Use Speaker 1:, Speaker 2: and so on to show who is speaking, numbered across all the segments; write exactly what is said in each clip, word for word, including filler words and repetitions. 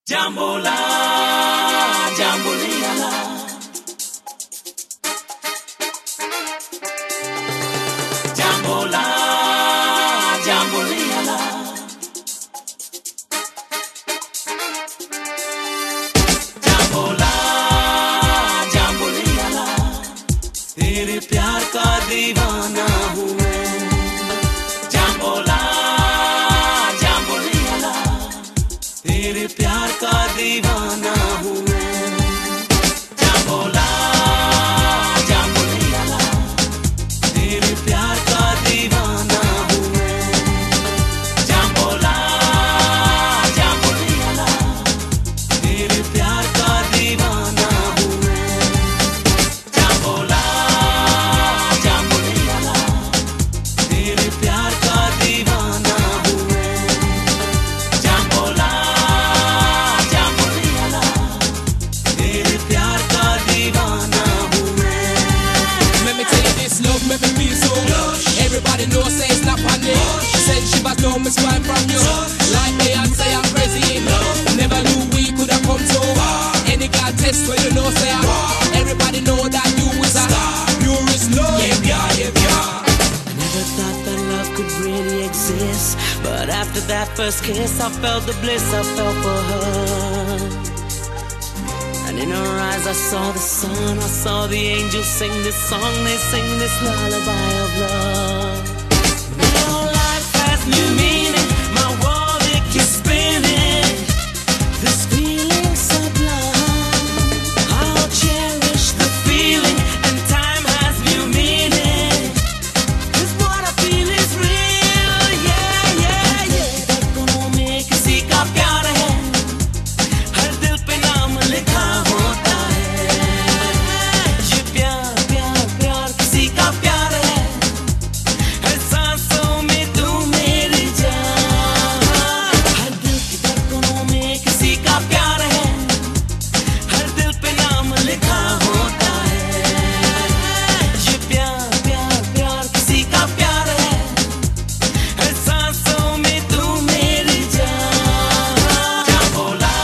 Speaker 1: Jambola, jamboleala. Jambola, jamboleala. Jambola, jamboleala. तेरे प्यार का दीवाना हूँ मैं. Jambola, jamboleala. तेरे प्यार का दीवाना हूँ मैं. Jambola, jamboleala. तेरे प्यार का दीवाना हूँ मैं. Jambola, jamboleala. तेरे प्यार का दीवाना हूँ मैं. Jambola, jamboleala. तेरे प्यार का दीवाना हूँ मैं. Jambola, jamboleala. तेरे प्यार का दीवाना हूँ मैं.
Speaker 2: Let me tell you this love, make me feel so lush. Everybody knows say it's not funny. Send Shivas know me smile from you. Like me and say I'm crazy in love. Never knew we could have come so far. Any girl test when you know say I'm everybody know that you is a purest love. Yeah, yeah, yeah, yeah.
Speaker 1: I never thought that love could really exist, but after that first kiss, I felt the bliss I felt for her. And in her eyes, I saw the sun, I saw the angels sing this song, they sing this lullaby of love. Now life has new meaning, my world it keeps spinning. This feeling sublime, I'll cherish the feeling, and time has new meaning. 'Cause what I feel is real, yeah, yeah, yeah. धड़कनों में किसी का प्यार है, हर दिल पे नाम लिखा होता है. ये प्यार, प्यार, प्यार किसी का प्यार है, हर सांसों में तू मेरी जान. हर दिल की धड़कनों में किसी का प्यार है, हर दिल पे नाम लिखा होता है. ये प्यार, प्यार, प्यार किसी का प्यार है, हर सांसों में तू मेरी जान. Jambola,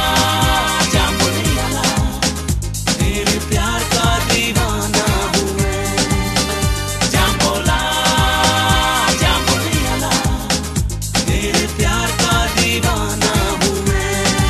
Speaker 1: jamboleala. तेरे प्यार का दीवाना हूँ मैं. Jambola, jamboleala. तेरे प्यार का दीवाना हूँ मैं.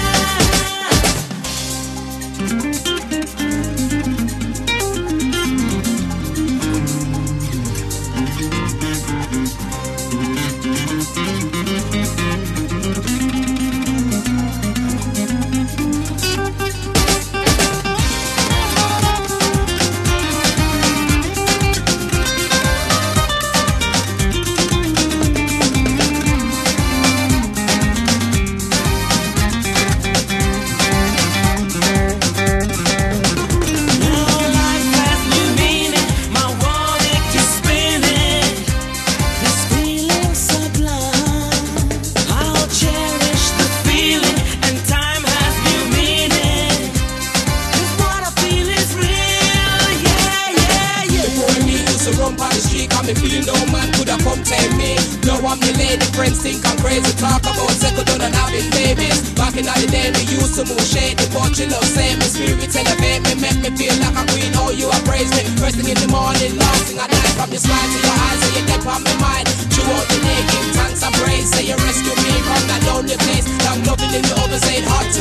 Speaker 1: Now life has new meaning, my world it keeps spinning. This feeling sublime, I'll cherish the feeling, and time has new meaning. 'Cause what I feel is real, yeah, yeah, yeah.
Speaker 2: Before me used to run by the street, got me feel no man could have come tame me. Now I'm your lady, friends think I'm crazy. Talk about second done and having babies. Back in the day, we used to move shady, but you love same me. Spirit elevate me, make me feel like a queen. Oh, you appraise me. First thing in the morning, last thing at night. From your smile to your eyes, say you get on my mind. Throughout the day, give thanks and praise. Say you rescue me from that lonely place. Long loving in the other side, hard to